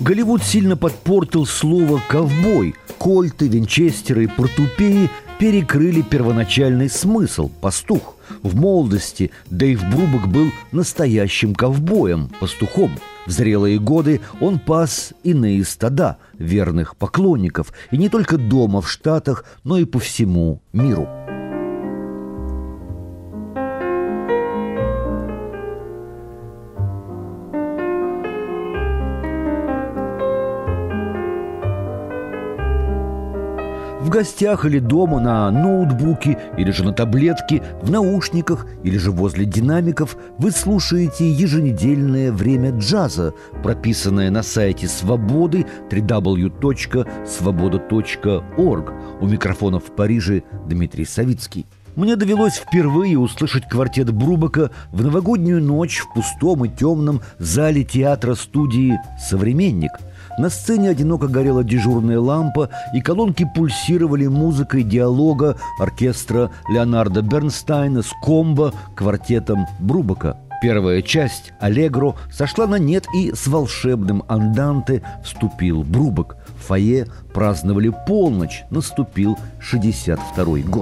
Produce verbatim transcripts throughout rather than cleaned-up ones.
Голливуд сильно подпортил слово «ковбой». Кольты, винчестеры и портупеи перекрыли первоначальный смысл – пастух. В молодости Дэйв Брубак был настоящим ковбоем, пастухом. В зрелые годы он пас иные стада, верных поклонников, и не только дома в Штатах, но и по всему миру. В гостях или дома на ноутбуке, или же на таблетке, в наушниках, или же возле динамиков вы слушаете еженедельное время джаза, прописанное на сайте Свободы дабл ю дабл ю дабл ю точка свобода точка орг. У микрофона в Париже Дмитрий Савицкий. Мне довелось впервые услышать квартет Брубака в новогоднюю ночь в пустом и темном зале театра-студии «Современник». На сцене одиноко горела дежурная лампа, и колонки пульсировали музыкой диалога оркестра Леонарда Бернстайна с комбо квартетом Брубака. Первая часть «Аллегро» сошла на нет, и с волшебным анданте вступил Брубак. В фойе праздновали полночь, наступил шестьдесят второй год.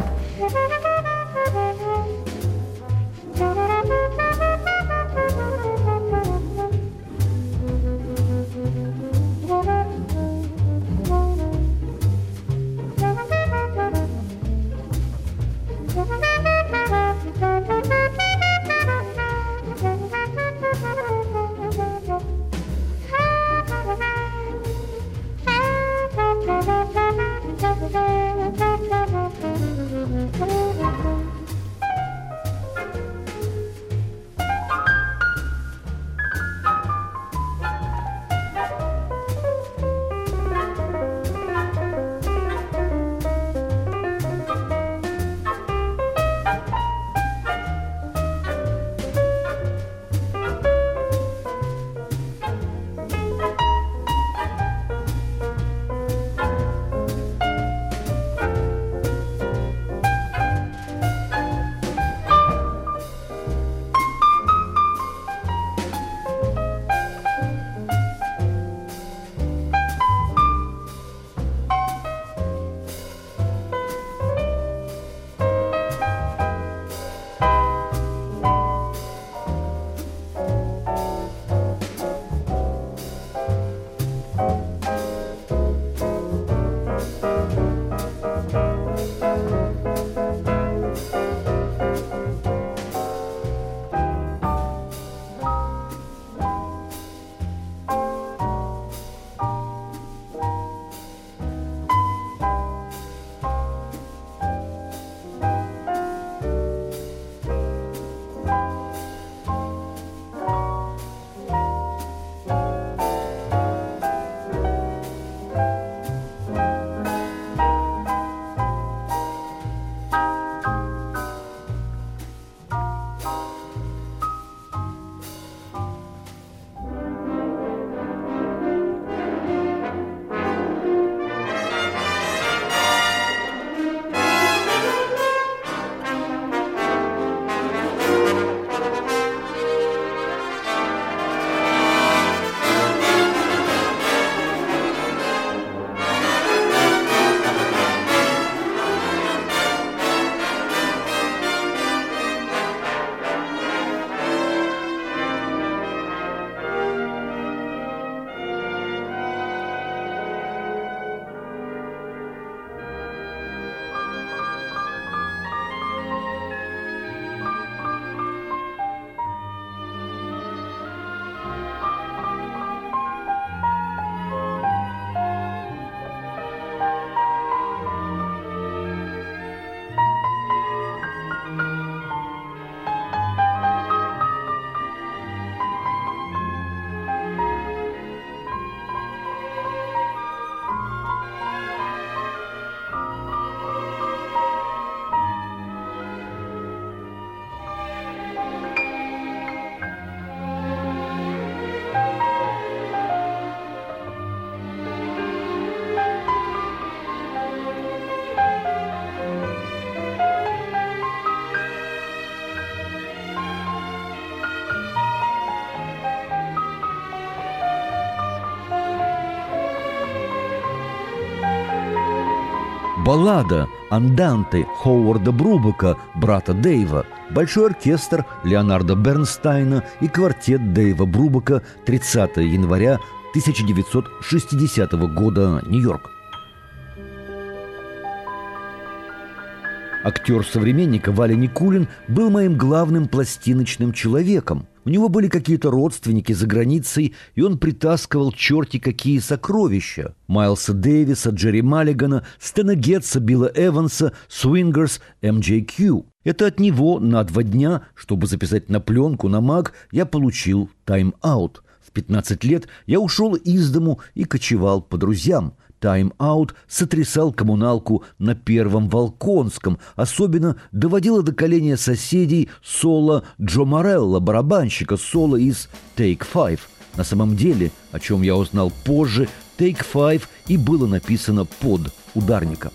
баллада «Анданте» Ховарда Брубека, брата Дэйва, большой оркестр Леонарда Бернстайна и квартет Дэйва Брубека, тридцатого января тысяча девятьсот шестидесятого года, Нью-Йорк. Актер современника Валя Никулин был моим главным пластиночным человеком. У него были какие-то родственники за границей, и он притаскивал черти какие сокровища. Майлса Дэвиса, Джерри Маллигана, Стэна Гетца, Билла Эванса, Swingers, эм джей кью. Это от него на два дня, чтобы записать на пленку на маг, я получил тайм-аут. В пятнадцать лет я ушел из дому и кочевал по друзьям. Тайм-аут сотрясал коммуналку на Первом Волконском. Особенно доводило до коления соседей соло Джо Морелло, барабанщика соло из Take Five. На самом деле, о чем я узнал позже, Take Five и было написано под ударником.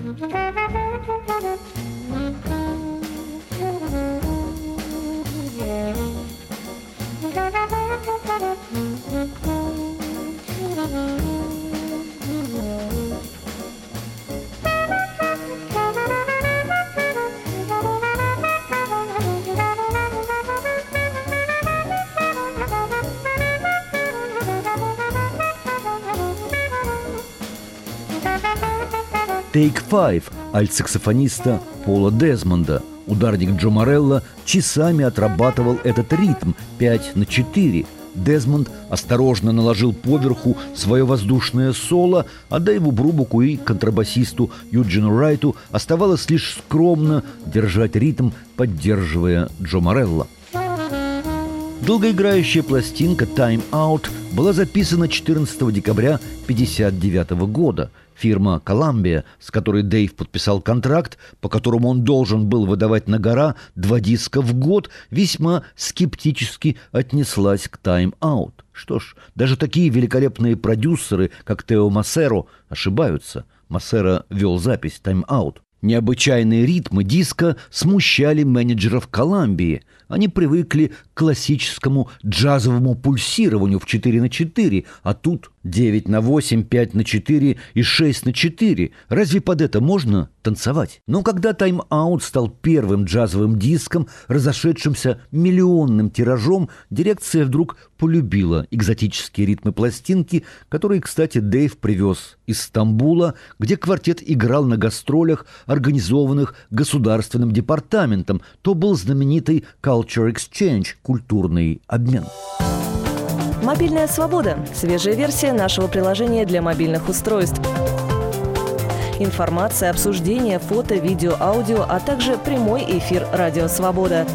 «Take Five» альт-саксофониста Пола Дезмонда. Ударник Джо Морелло часами отрабатывал этот ритм пять на четыре. Дезмонд осторожно наложил поверху свое воздушное соло, а Дэйву Брубаку и контрабасисту Юджину Райту оставалось лишь скромно держать ритм, поддерживая Джо Морелло. Долгоиграющая пластинка «Time Out» была записана четырнадцатого декабря тысяча девятьсот пятьдесят девятого года. Фирма Columbia, с которой Дэйв подписал контракт, по которому он должен был выдавать на гора два диска в год, весьма скептически отнеслась к «Time Out». Что ж, даже такие великолепные продюсеры, как Тео Массеро, ошибаются. Массеро вел запись «Time Out». Необычайные ритмы диска смущали менеджеров Колумбии. Они привыкли к классическому джазовому пульсированию в четыре на четыре, а тут девять на восемь, пять на четыре и шесть на четыре. Разве под это можно танцевать? Но когда «Time Out» стал первым джазовым диском, разошедшимся миллионным тиражом, дирекция вдруг полюбила экзотические ритмы пластинки, которые, кстати, Дэйв привез из Стамбула, где квартет играл на гастролях, организованных государственным департаментом. То был знаменитый Culture Exchange – культурный обмен. Мобильная свобода – свежая версия нашего приложения для мобильных устройств. Информация, обсуждение, фото, видео, аудио, а также прямой эфир «Радио Свобода».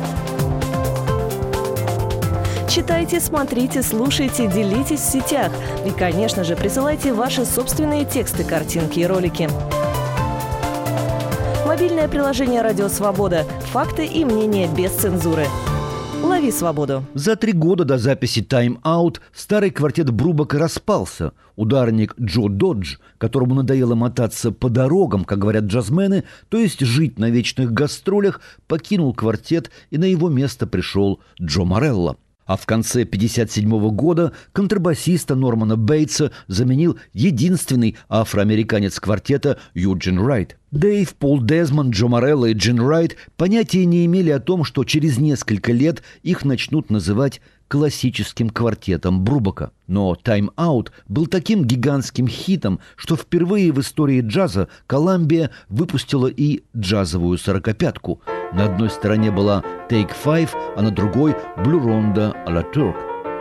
Читайте, смотрите, слушайте, делитесь в сетях. И, конечно же, присылайте ваши собственные тексты, картинки и ролики. Мобильное приложение «Радио Свобода». Факты и мнения без цензуры. Лови свободу. За три года до записи «Time Out» старый квартет Брубака распался. Ударник Джо Додж, которому надоело мотаться по дорогам, как говорят джазмены, то есть жить на вечных гастролях, покинул квартет, и на его место пришел Джо Морелло. А в конце пятьдесят седьмого года контрабасиста Нормана Бейтса заменил единственный афроамериканец квартета Юджин Райт. Дэйв, Пол Дезмонд, Джо Морелло и Джин Райт понятия не имели о том, что через несколько лет их начнут называть классическим квартетом Брубака. Но «Time Out» был таким гигантским хитом, что впервые в истории джаза Колумбия выпустила и джазовую сорокопятку. На одной стороне была «Take Five», а на другой «Blue Ronda à la Turk».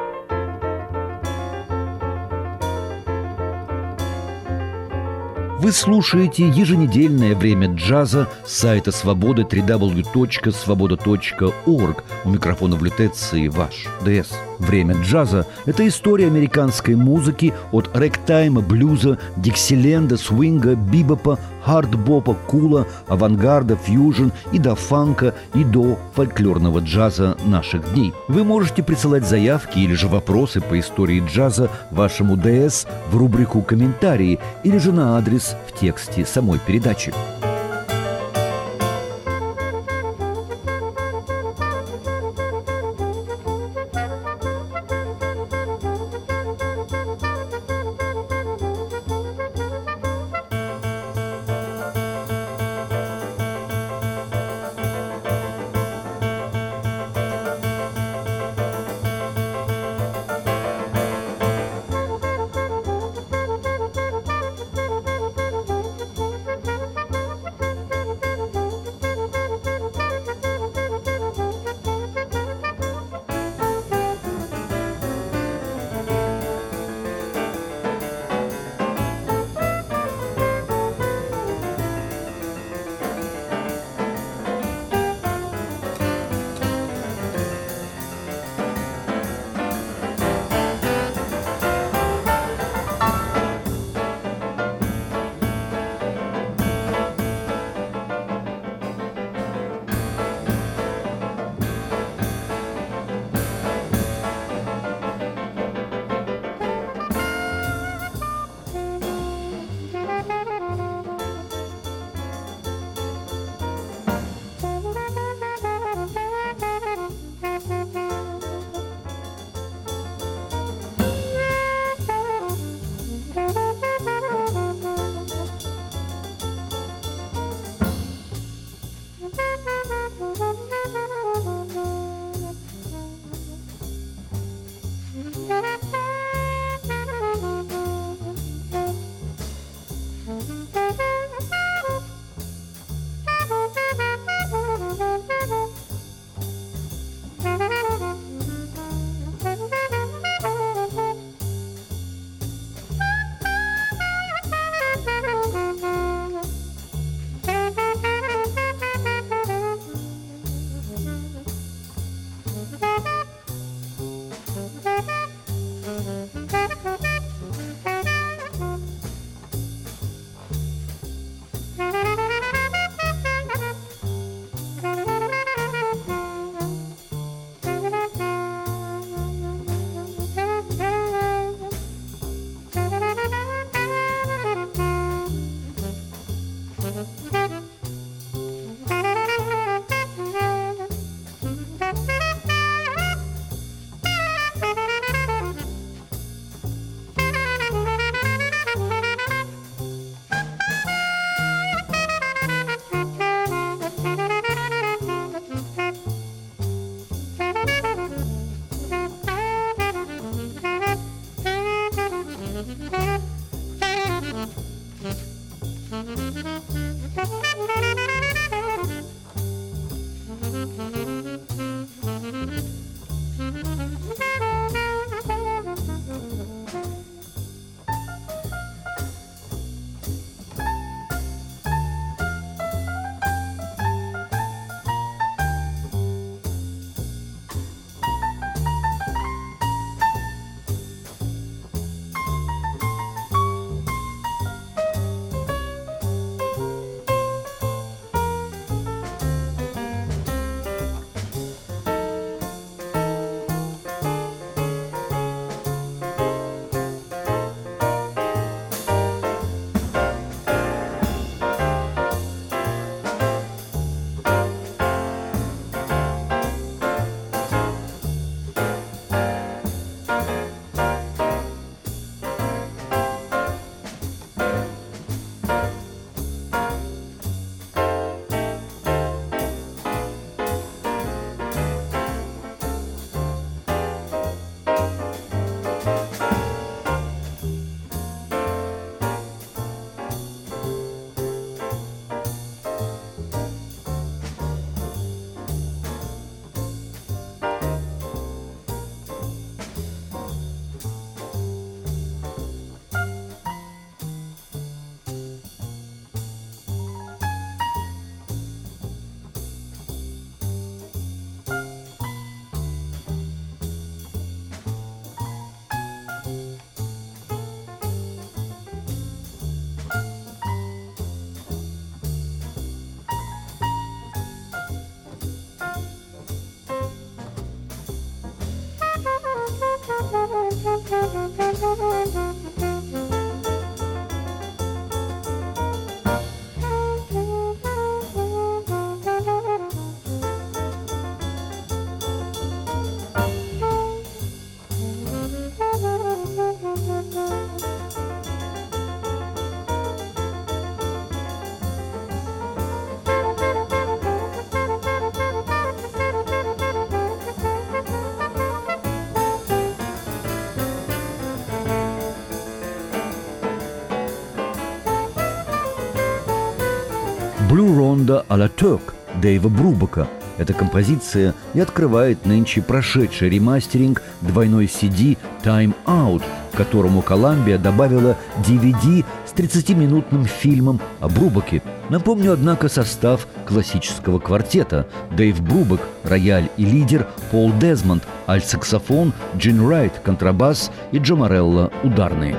Вы слушаете еженедельное время джаза с сайта Свободы дабл ю дабл ю дабл ю точка свобода точка орг. У микрофона в лютеции ваш ДС. Время джаза – это история американской музыки от рэгтайма, блюза, диксиленда, свинга, бибопа, хардбопа, кула, авангарда, фьюжн и до фанка, и до фольклорного джаза наших дней. Вы можете присылать заявки или же вопросы по истории джаза вашему ДС в рубрику «Комментарии» или же на адрес в тексте самой передачи. «Blue Ronda à la Turk» Дэйва Брубака. Эта композиция и открывает нынче прошедший ремастеринг двойной си ди «Time Out», к которому Columbia добавила ди ви ди с тридцатиминутным фильмом о Брубаке. Напомню, однако, состав классического квартета: Дэйв Брубак – рояль и лидер, Пол Дезмонд – альт-саксофон, Джин Райт – контрабас и Джо Морелло – ударные.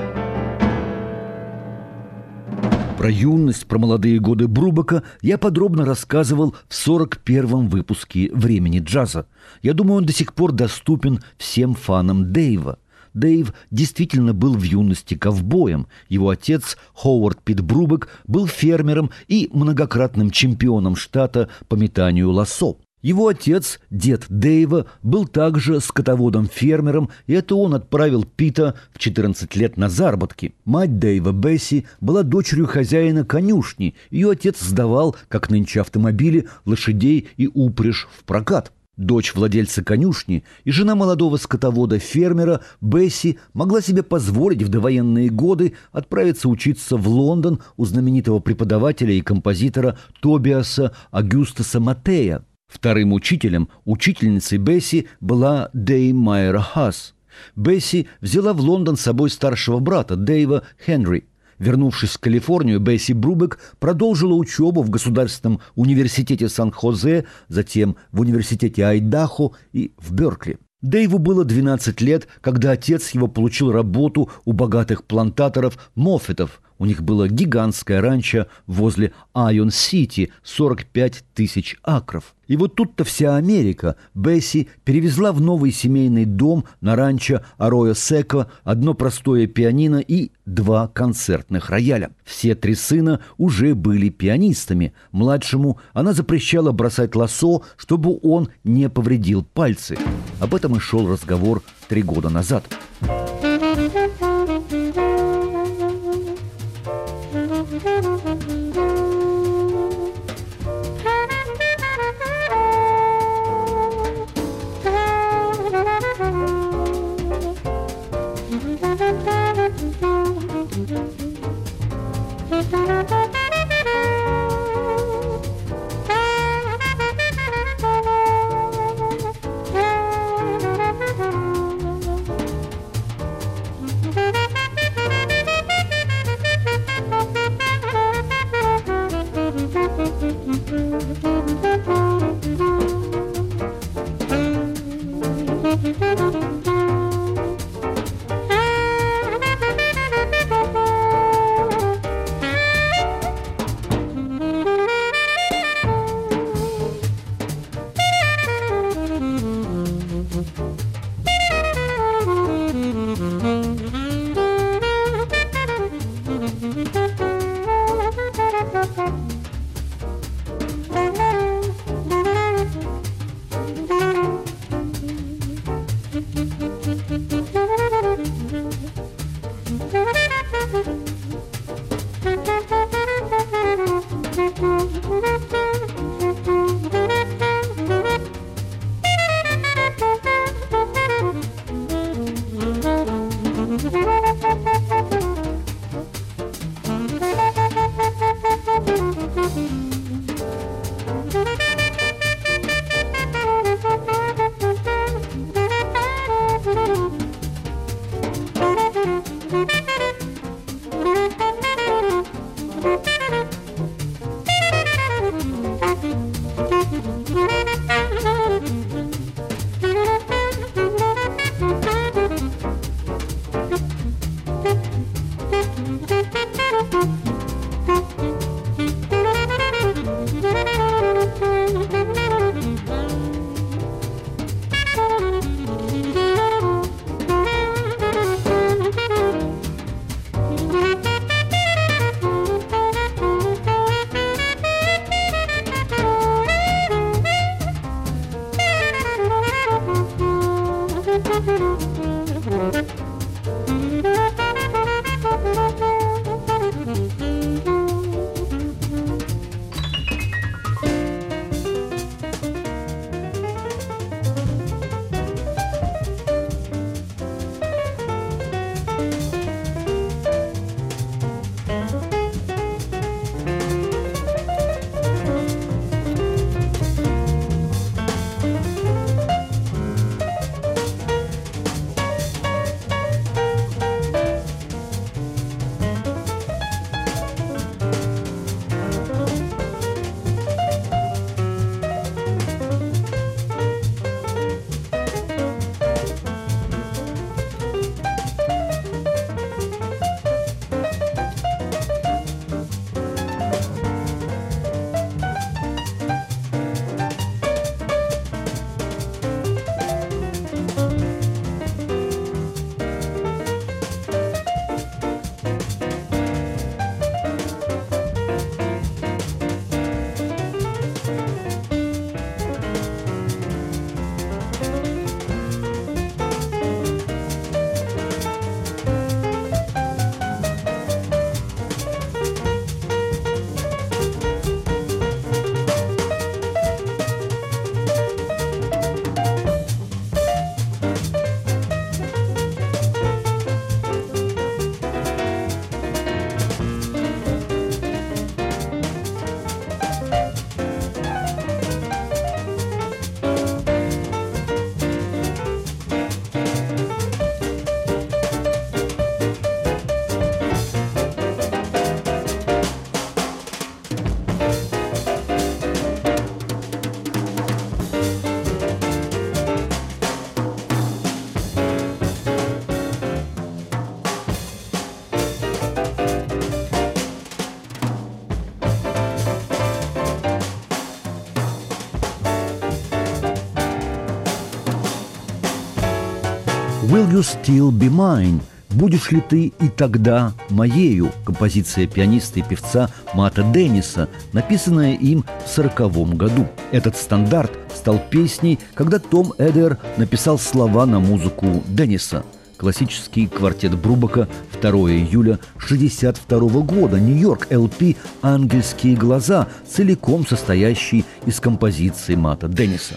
Про юность, про молодые годы Брубака я подробно рассказывал в сорок первом выпуске «Времени джаза». Я думаю, он до сих пор доступен всем фанам Дэйва. Дэйв действительно был в юности ковбоем. Его отец, Ховард Пит Брубак, был фермером и многократным чемпионом штата по метанию лассо. Его отец, дед Дэйва, был также скотоводом-фермером, и это он отправил Пита в четырнадцать лет на заработки. Мать Дэйва, Бесси, была дочерью хозяина конюшни. Ее отец сдавал, как нынче автомобили, лошадей и упряжь в прокат. Дочь владельца конюшни и жена молодого скотовода-фермера Бесси могла себе позволить в довоенные годы отправиться учиться в Лондон у знаменитого преподавателя и композитора Тобиаса Агюстаса Матея. Вторым учителем, учительницей Бесси, была Дэй Майера Хас. Бесси взяла в Лондон с собой старшего брата Дэйва, Хенри. Вернувшись в Калифорнию, Бесси Брубак продолжила учебу в Государственном университете Сан-Хосе, затем в университете Айдахо и в Беркли. Дэйву было двенадцать лет, когда отец его получил работу у богатых плантаторов Моффетов. У них было гигантское ранчо возле Айон-Сити, сорок пять тысяч акров. И вот тут-то вся Америка Бесси перевезла в новый семейный дом на ранчо Аройо Секо одно простое пианино и два концертных рояля. Все три сына уже были пианистами. Младшему она запрещала бросать лассо, чтобы он не повредил пальцы. Об этом и шел разговор три года назад. «Will you still be mine?» «Будешь ли ты и тогда моею?» Композиция пианиста и певца Матта Денниса, написанная им в сороковом году. Этот стандарт стал песней, когда Том Эдер написал слова на музыку Денниса. Классический квартет Брубака, второго июля шестьдесят второго года, Нью-Йорк, эл пи «Ангельские глаза», целиком состоящий из композиций Матта Денниса.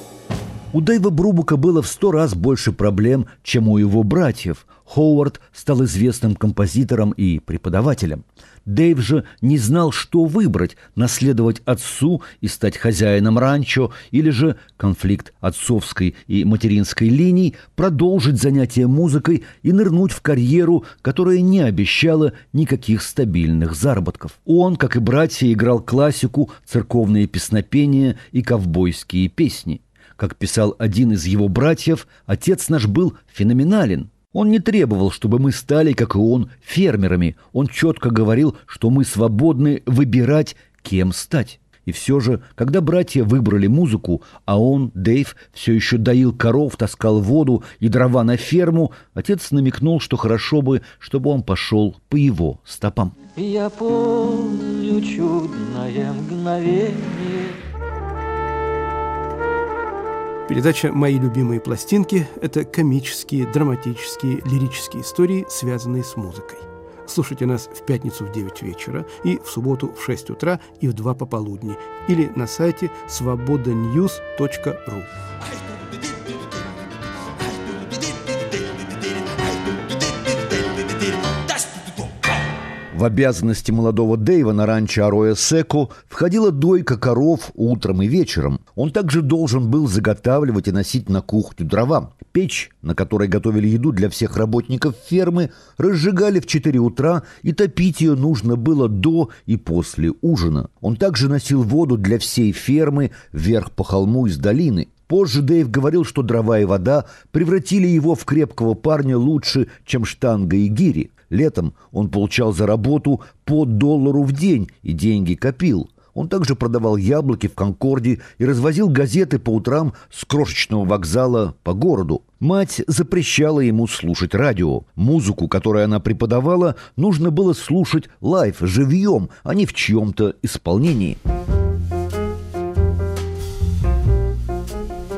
У Дэйва Брубака было в сто раз больше проблем, чем у его братьев. Ховард стал известным композитором и преподавателем. Дэйв же не знал, что выбрать – наследовать отцу и стать хозяином ранчо, или же конфликт отцовской и материнской линий, продолжить занятия музыкой и нырнуть в карьеру, которая не обещала никаких стабильных заработков. Он, как и братья, играл классику, церковные песнопения и ковбойские песни. Как писал один из его братьев, отец наш был феноменален. Он не требовал, чтобы мы стали, как и он, фермерами. Он четко говорил, что мы свободны выбирать, кем стать. И все же, когда братья выбрали музыку, а он, Дэйв, все еще доил коров, таскал воду и дрова на ферму, отец намекнул, что хорошо бы, чтобы он пошел по его стопам. Я помню чудное мгновение. Передача «Мои любимые пластинки» – это комические, драматические, лирические истории, связанные с музыкой. Слушайте нас в пятницу в девять вечера и в субботу в шесть утра и в два пополудни или на сайте свобода ньюс точка ру. В обязанности молодого Дэйва на ранчо Ароя Секо входила дойка коров утром и вечером. Он также должен был заготавливать и носить на кухню дрова. Печь, на которой готовили еду для всех работников фермы, разжигали в четыре утра, и топить ее нужно было до и после ужина. Он также носил воду для всей фермы вверх по холму из долины. Позже Дэйв говорил, что дрова и вода превратили его в крепкого парня лучше, чем штанга и гири. Летом он получал за работу по доллару в день и деньги копил. Он также продавал яблоки в Конкорде и развозил газеты по утрам с крошечного вокзала по городу. Мать запрещала ему слушать радио. Музыку, которую она преподавала, нужно было слушать лайв, живьем, а не в чьем-то исполнении. В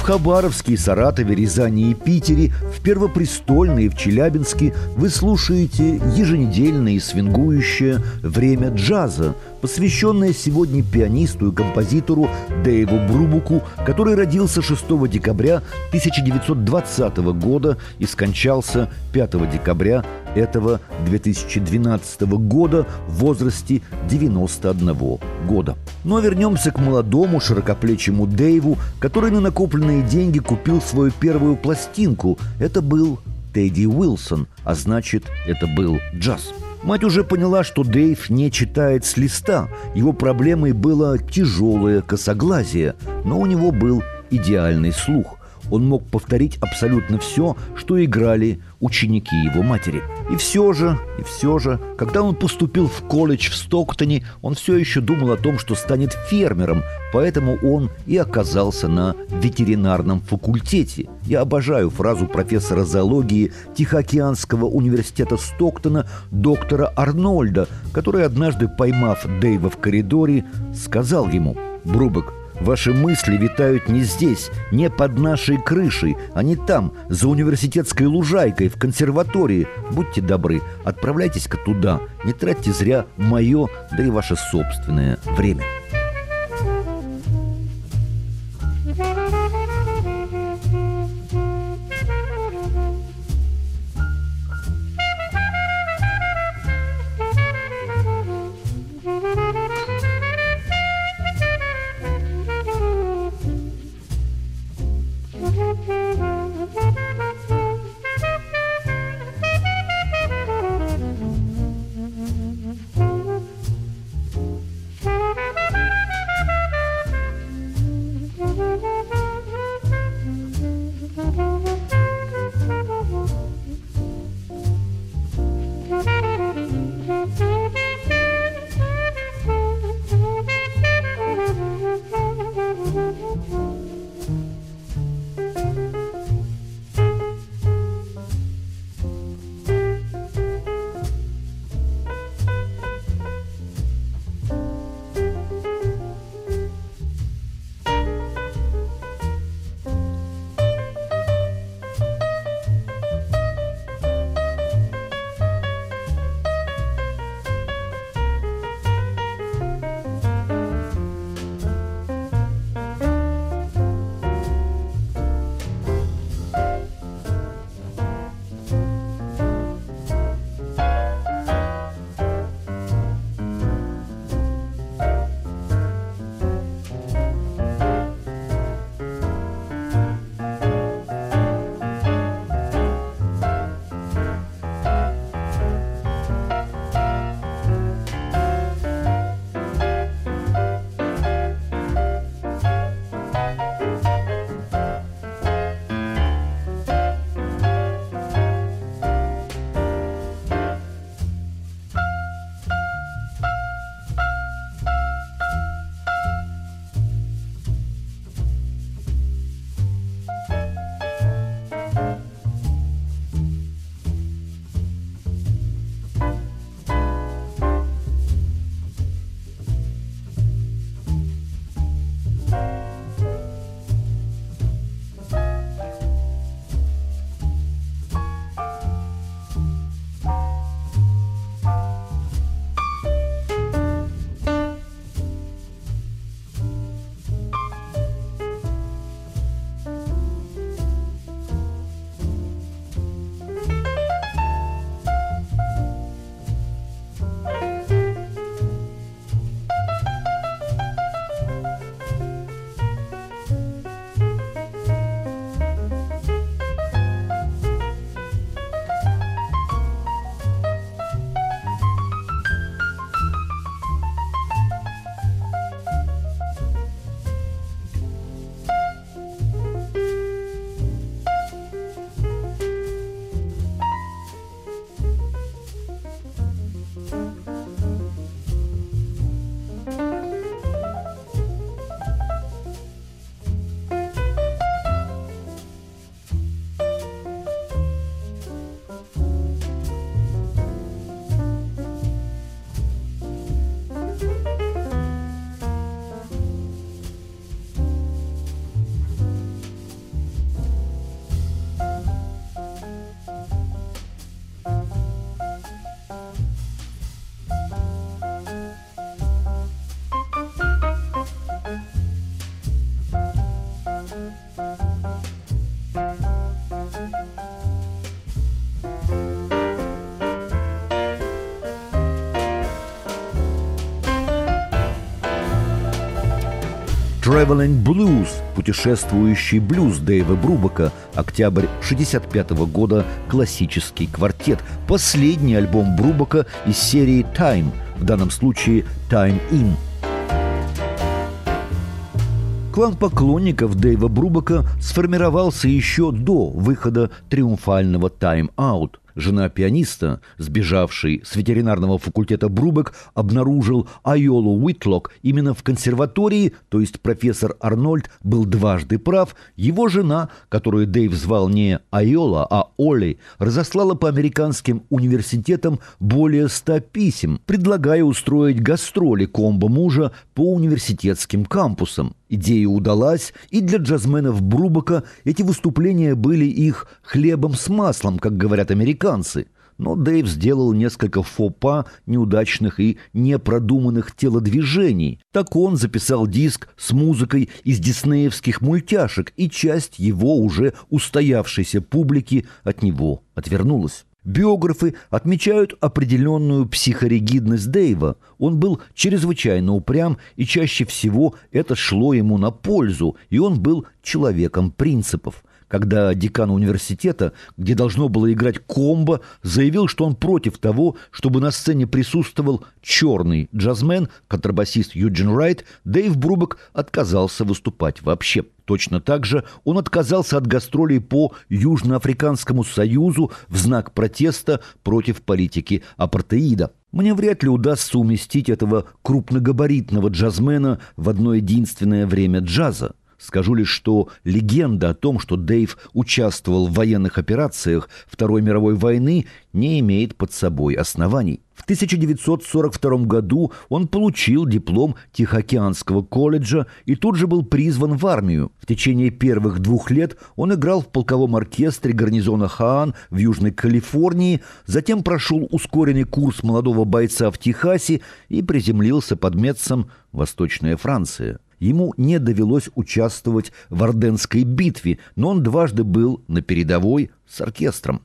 в Хабаровске, Саратове, Рязани и Питере, в Первопрестольной и в Челябинске вы слушаете еженедельное и свингующее «Время джаза», посвященное сегодня пианисту и композитору Дэйву Брубуку, который родился шестого декабря тысяча девятьсот двадцатого года и скончался пятого декабря этого две тысячи двенадцатого года в возрасте девяноста одного года. Но вернемся к молодому широкоплечему Дэйву, который на накопленные деньги купил свою первую пластинку. Это был Тедди Уилсон, а значит, это был джаз. Мать уже поняла, что Дэйв не читает с листа. Его проблемой было тяжелое косоглазие, но у него был идеальный слух. Он мог повторить абсолютно все, что играли ученики его матери. И все же, и все же, когда он поступил в колледж в Стоктоне, он все еще думал о том, что станет фермером, поэтому он и оказался на ветеринарном факультете. Я обожаю фразу профессора зоологии Тихоокеанского университета Стоктона доктора Арнольда, который, однажды поймав Дэйва в коридоре, сказал ему: «Брубек, ваши мысли витают не здесь, не под нашей крышей, а не там, за университетской лужайкой, в консерватории. Будьте добры, отправляйтесь-ка туда, не тратьте зря мое, да и ваше собственное время». Traveling Blues, путешествующий блюз Дэйва Брубака, октябрь шестьдесят пятого года, классический квартет, последний альбом Брубака из серии Time, в данном случае Time In. Клан поклонников Дэйва Брубака сформировался еще до выхода триумфального Time Out. Жена пианиста, сбежавший с ветеринарного факультета Брубак, обнаружил Айолу Уитлок именно в консерватории, то есть профессор Арнольд был дважды прав. Его жена, которую Дэйв звал не Айола, а Оли, разослала по американским университетам более ста писем, предлагая устроить гастроли комбо мужа по университетским кампусам. Идея удалась, и для джазменов Брубака эти выступления были их хлебом с маслом, как говорят американцы. Но Дэйв сделал несколько фопа, неудачных и непродуманных телодвижений. Так он записал диск с музыкой из диснеевских мультяшек, и часть его уже устоявшейся публики от него отвернулась. Биографы отмечают определенную психоригидность Дэйва. Он был чрезвычайно упрям, и чаще всего это шло ему на пользу, и он был человеком принципов. Когда декан университета, где должно было играть комбо, заявил, что он против того, чтобы на сцене присутствовал черный джазмен, контрабасист Юджин Райт, Дэйв Брубак отказался выступать вообще. Точно так же он отказался от гастролей по Южноафриканскому союзу в знак протеста против политики апартеида. Мне вряд ли удастся уместить этого крупногабаритного джазмена в одно единственное время джаза. Скажу лишь, что легенда о том, что Дэйв участвовал в военных операциях Второй мировой войны, не имеет под собой оснований. В тысяча девятьсот сорок втором году он получил диплом Тихоокеанского колледжа и тут же был призван в армию. В течение первых двух лет он играл в полковом оркестре гарнизона Хаан в Южной Калифорнии, затем прошел ускоренный курс молодого бойца в Техасе и приземлился под Метцем, Восточная Франция. Ему не довелось участвовать в Арденской битве, но он дважды был на передовой с оркестром.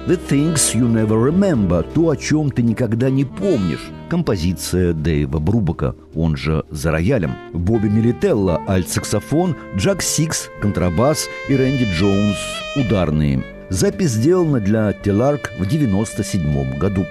«The Things You Never Remember» – то, о чем ты никогда не помнишь. Композиция Дэйва Брубака, он же «За роялем». Бобби Милителло – альт-саксофон, Джак Сикс – контрабас и Рэнди Джонс – ударные. Запись сделана для Теларк в девяносто седьмом году.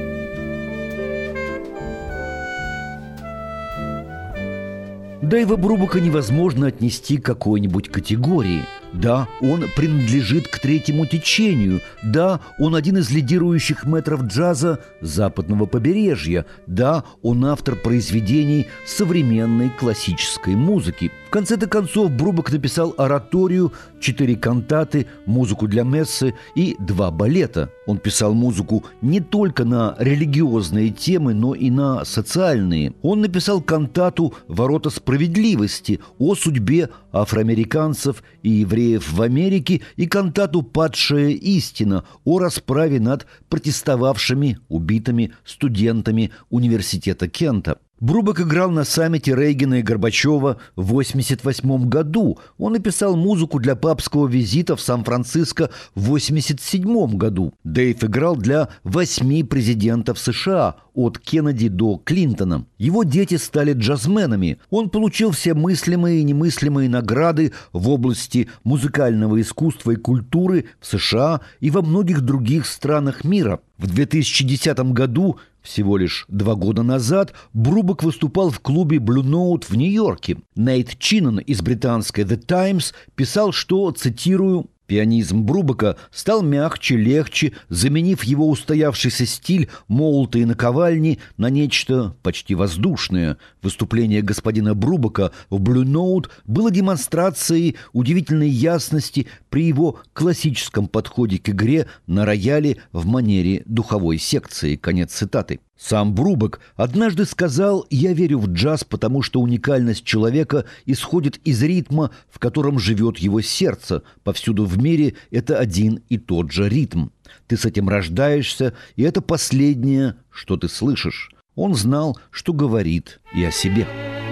Дэйва Брубака невозможно отнести к какой-нибудь категории. Да, он принадлежит к третьему течению. Да, он один из лидирующих мэтров джаза западного побережья. Да, он автор произведений современной классической музыки. В конце-то концов, Брубак написал ораторию, четыре кантаты, музыку для мессы и два балета. Он писал музыку не только на религиозные темы, но и на социальные. Он написал кантату «Ворота справедливости» о судьбе афроамериканцев и евреев в Америке и кантату «Падшая истина» о расправе над протестовавшими, убитыми студентами университета Кента. Брубак играл на саммите Рейгана и Горбачева в восемьдесят восьмом году. Он написал музыку для папского визита в Сан-Франциско в восемьдесят седьмом году. Дэйв играл для восьми президентов США, от Кеннеди до Клинтона. Его дети стали джазменами. Он получил все мыслимые и немыслимые награды в области музыкального искусства и культуры в США и во многих других странах мира. В две тысячи десятом году, всего лишь два года назад, Брубак выступал в клубе Blue Note в Нью-Йорке. Нейт Чиннон из британской The Times писал, что, цитирую, «Пианизм Брубака стал мягче, легче, заменив его устоявшийся стиль молота и наковальни на нечто почти воздушное. Выступление господина Брубака в Blue Note было демонстрацией удивительной ясности при его классическом подходе к игре на рояле в манере духовой секции». Конец цитаты. Сам Брубак однажды сказал: «Я верю в джаз, потому что уникальность человека исходит из ритма, в котором живет его сердце. Повсюду в мире это один и тот же ритм. Ты с этим рождаешься, и это последнее, что ты слышишь». Он знал, что говорит и о себе.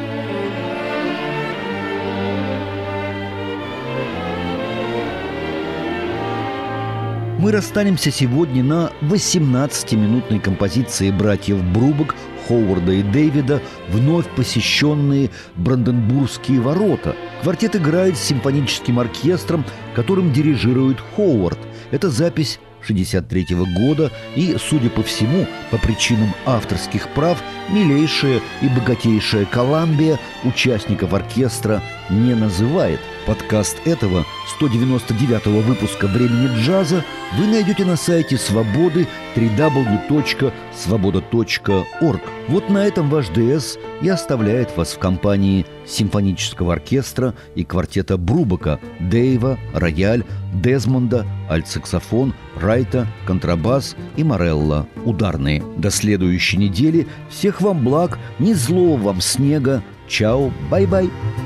Мы расстанемся сегодня на восемнадцатиминутной композиции братьев Брубак, Ховарда и Дэвида, вновь посещенные Бранденбургские ворота. Квартет играет с симфоническим оркестром, которым дирижирует Ховард. Это запись шестьдесят третьего года, и, судя по всему, по причинам авторских прав, милейшая и богатейшая Коламбия участников оркестра не называет. Подкаст этого сто девяносто девятого выпуска «Времени джаза» вы найдете на сайте Свободы дабл ю дабл ю дабл ю точка свобода точка орг. Вот на этом ваш ДС и оставляет вас в компании симфонического оркестра и квартета Брубака: Дэйва, рояль, Дезмонда, альт-саксофон, Райта, контрабас и Морелло, ударные. До следующей недели. Всех вам благ, ни злого вам снега. Чао, бай-бай.